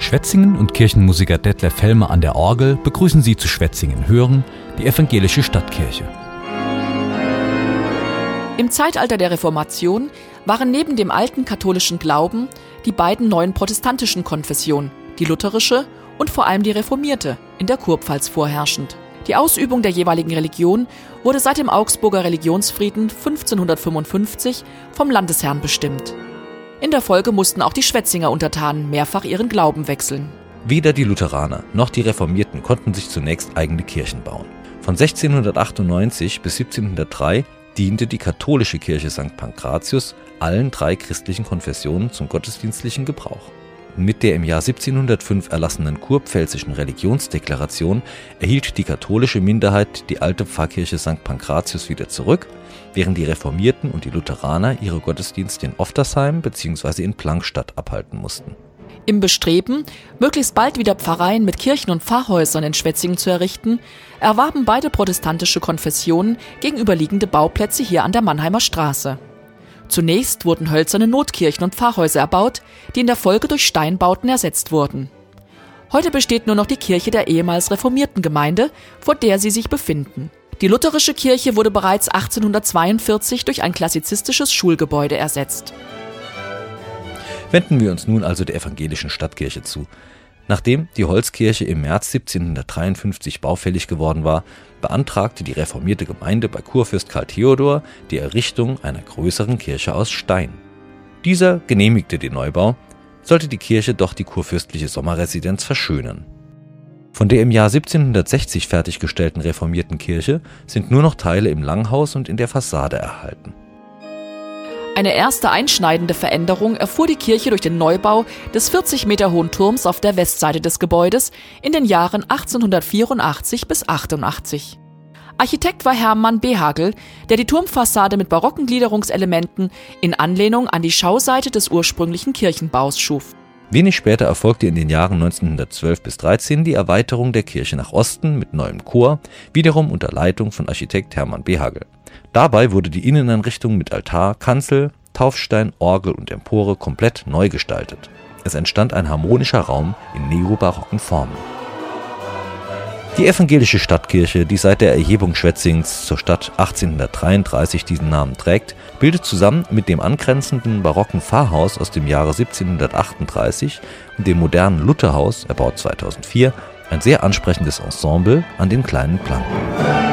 Schwetzingen und Kirchenmusiker Detlef Helmer an der Orgel begrüßen Sie zu Schwetzingen-Hören, die evangelische Stadtkirche. Im Zeitalter der Reformation waren neben dem alten katholischen Glauben die beiden neuen protestantischen Konfessionen, die lutherische und vor allem die reformierte, in der Kurpfalz vorherrschend. Die Ausübung der jeweiligen Religion wurde seit dem Augsburger Religionsfrieden 1555 vom Landesherrn bestimmt. In der Folge mussten auch die Schwetzinger Untertanen mehrfach ihren Glauben wechseln. Weder die Lutheraner noch die Reformierten konnten sich zunächst eigene Kirchen bauen. Von 1698 bis 1703 diente die katholische Kirche St. Pankratius allen 3 christlichen Konfessionen zum gottesdienstlichen Gebrauch. Mit der im Jahr 1705 erlassenen kurpfälzischen Religionsdeklaration erhielt die katholische Minderheit die alte Pfarrkirche St. Pankratius wieder zurück, während die Reformierten und die Lutheraner ihre Gottesdienste in Oftersheim bzw. in Plankstadt abhalten mussten. Im Bestreben, möglichst bald wieder Pfarreien mit Kirchen und Pfarrhäusern in Schwetzingen zu errichten, erwarben beide protestantische Konfessionen gegenüberliegende Bauplätze hier an der Mannheimer Straße. Zunächst wurden hölzerne Notkirchen und Pfarrhäuser erbaut, die in der Folge durch Steinbauten ersetzt wurden. Heute besteht nur noch die Kirche der ehemals reformierten Gemeinde, vor der sie sich befinden. Die lutherische Kirche wurde bereits 1842 durch ein klassizistisches Schulgebäude ersetzt. Wenden wir uns nun also der evangelischen Stadtkirche zu. Nachdem die Holzkirche im März 1753 baufällig geworden war, beantragte die reformierte Gemeinde bei Kurfürst Karl Theodor die Errichtung einer größeren Kirche aus Stein. Dieser genehmigte den Neubau, sollte die Kirche doch die kurfürstliche Sommerresidenz verschönern. Von der im Jahr 1760 fertiggestellten reformierten Kirche sind nur noch Teile im Langhaus und in der Fassade erhalten. Eine erste einschneidende Veränderung erfuhr die Kirche durch den Neubau des 40 Meter hohen Turms auf der Westseite des Gebäudes in den Jahren 1884 bis 88. Architekt war Hermann Behagel, der die Turmfassade mit barocken Gliederungselementen in Anlehnung an die Schauseite des ursprünglichen Kirchenbaus schuf. Wenig später erfolgte in den Jahren 1912 bis 13 die Erweiterung der Kirche nach Osten mit neuem Chor, wiederum unter Leitung von Architekt Hermann Behagel. Dabei wurde die Inneneinrichtung mit Altar, Kanzel, Taufstein, Orgel und Empore komplett neu gestaltet. Es entstand ein harmonischer Raum in neobarocken Formen. Die evangelische Stadtkirche, die seit der Erhebung Schwetzings zur Stadt 1833 diesen Namen trägt, bildet zusammen mit dem angrenzenden barocken Pfarrhaus aus dem Jahre 1738 und dem modernen Lutherhaus, erbaut 2004, ein sehr ansprechendes Ensemble an den kleinen Planken.